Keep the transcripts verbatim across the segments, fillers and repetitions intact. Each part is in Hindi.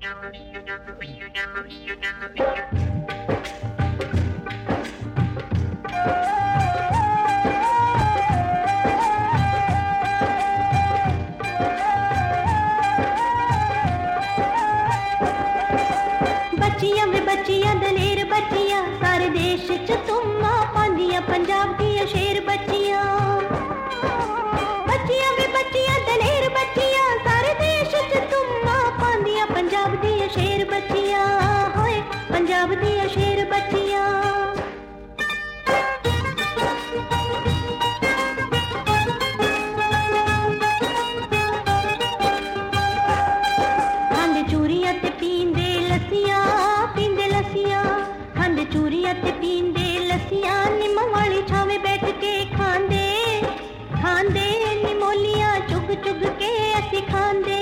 बच्चियां वे बच्चियां दलेर बच्चियां सारे देश च तुम्मा पांदियां पंजाब दियां शेर बच्चियां। बच्चियां वे बच्चियां दलेर बच्चियां सारे देश च तुम्मा पांदियां पंजाब दियां शेर बच्चियां। होए पंजाब दियां शेर बच्चियां। खांदे चूरियां ते पींदे लस्सियां पींदे लस्सियां खांदे चूरियां ते पींदे लस्सियां निम्म वाली छावे बैठ के खांदे खांदे निमोलियां चुग चुग के असी खांदे।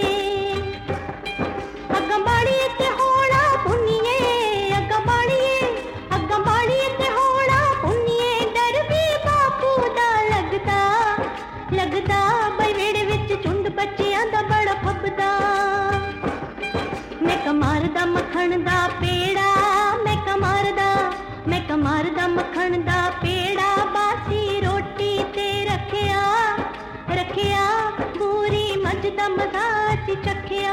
अग्गां बाड़िए ते होड़ा पुन्निए अग्गां बाड़िए अग्गां बाड़िए ते होड़ा पुन्निए डर भी बापू दा लगदा लगदा बई वेड़े विच झुंड बच्चियां दा बड़ा फब्बदा। मैं कमार दा मक्खण दा पेड़ा मैं कमार दा मैं कमार दा मक्खण दा पेड़ा बासी रोटी ते रखिया रखिया पूरी मझ दा मजाज चखिया।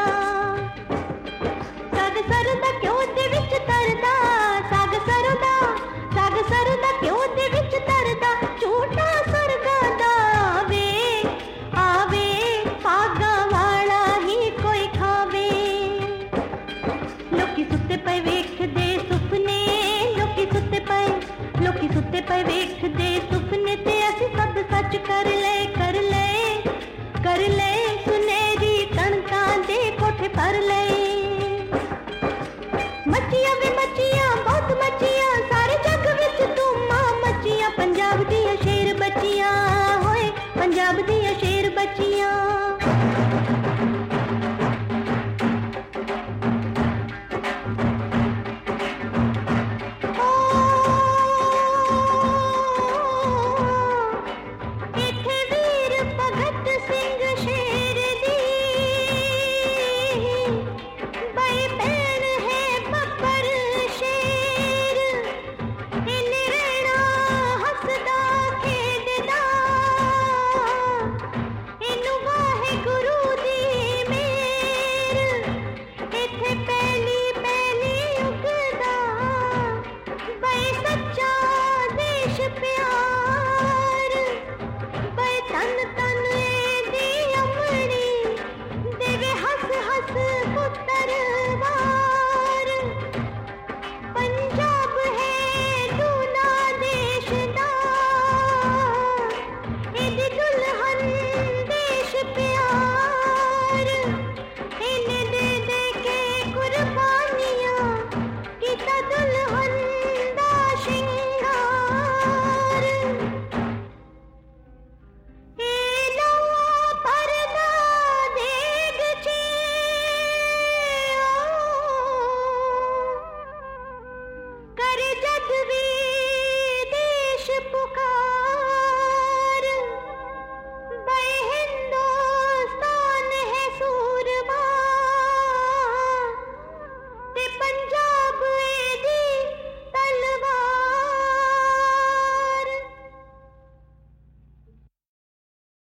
साग सर दा क्यों दे विच तरदा साग सर दा साग सर दा क्यों दे विच तरदा झूठा सरगा दा आवे आवे पागा वाला ही कोई खावे। लोकी सुते पे वेखदे सुपने लोकी सुते पे लोकी सुते पे वेखदे सुपने ते असी सब सच कर ले कर ले कर ले सुनेरी कणकां दे कोठे पर ले। मच्छियां वे मच्छियां